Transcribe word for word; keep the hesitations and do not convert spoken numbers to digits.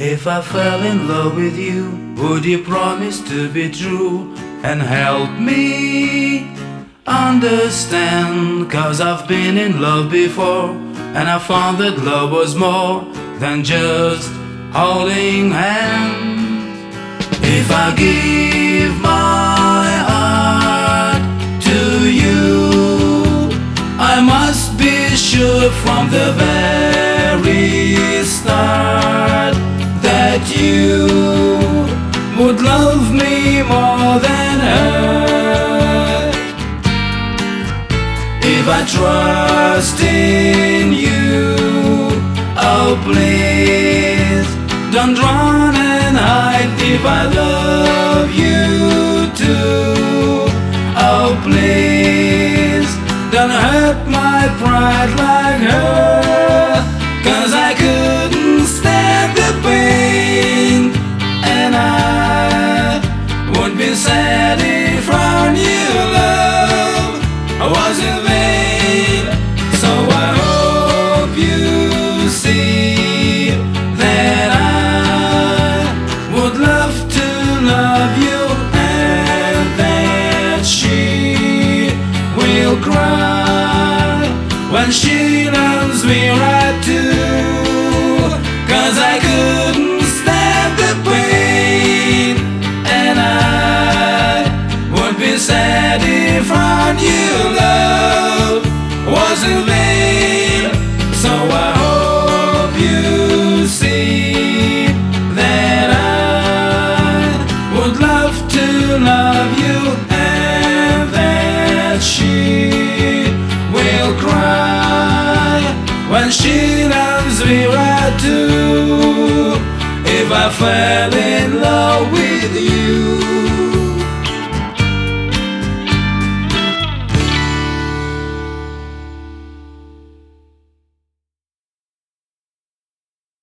If I fell in love with you, would you promise to be true and help me understand? 'Cause I've been in love before, and I found that love was more than just holding hands. If I give my heart to you, I must be sure from the very start that you would love me more than her. If I trust in you, oh please don't run and hide. If I love you too, oh please don't hurt my pride like her. 'Cause I couldn't stand the pain, and I would be sad if from you love was in vain. So I hope you see that I would love to love you, and that she will cry when she loves me right too. 'Cause I couldn't stand the pain, and I would be sad if from you love was in vain. So I hope you see that I would love to love you, and that she will cry when she loves me right too. If I fell